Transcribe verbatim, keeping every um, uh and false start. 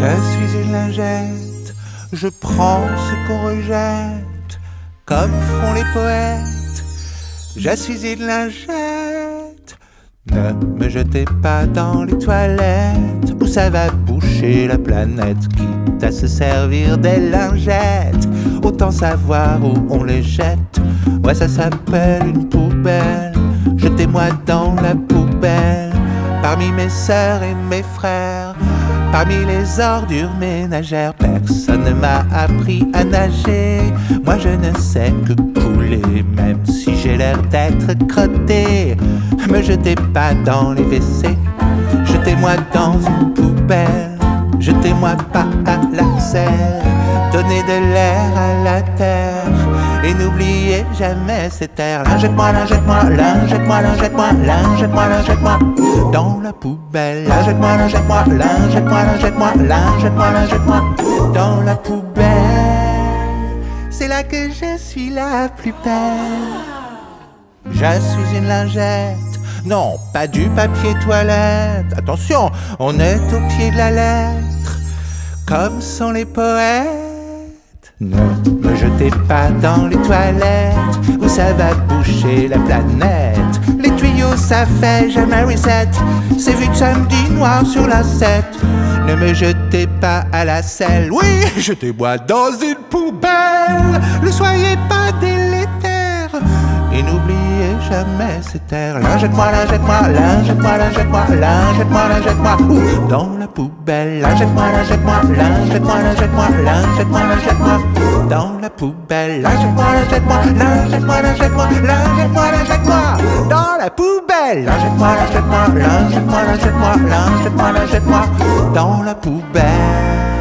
Je suis une lingette, je prends ce qu'on rejette, comme font les poètes. Je suis une lingette. Ne me jetez pas dans les toilettes, ou ça va boucher la planète. Quitte à se servir des lingettes, autant savoir où on les jette. Ouais, ça s'appelle une poubelle. Jetez-moi dans la poubelle, parmi mes sœurs et mes frères, parmi les ordures ménagères. Personne ne m'a appris à nager, moi je ne sais que couler, même si j'ai l'air d'être crotté. Me jetez pas dans les W C, jetez-moi dans une poubelle, jetez-moi pas à la selle, donnez de l'air à la terre, et n'oubliez jamais ces terres. Lingette-moi, lingette-moi, lingette-moi, lingette-moi, lingette-moi, lingette-moi dans la poubelle. Lingette-moi, lingette-moi, lingette-moi, lingette-moi, lingette-moi, lingette-moi dans la poubelle. C'est là que je suis la plus belle. Je suis une lingette, non, pas du papier toilette. Attention, on est au pied de la lettre, comme sont les poètes. Ne me jetez pas dans les toilettes, ou ça va boucher la planète. Les tuyaux ça fait jamais reset, c'est vu de samedi noir sur la sept. Ne me jetez pas à la selle, oui, jetez-moi dans une poubelle. Ne soyez pas délétère, et n'oubliez jamais ces terres. Lingette-moi, lingette-moi, lingette-moi, lingette-moi, lingette-moi, lingette-moi dans la poubelle. Lingette-moi, lingette-moi, lingette-moi, lingette-moi, lingette-moi, lingette-moi dans la poubelle. Lingette-moi, lingette-moi, lingette-moi, lingette-moi, lingette-moi, lingette-moi dans la poubelle. Lingette-moi, lingette-moi, lingette-moi, lingette-moi, lingette-moi, lingette-moi dans la poubelle.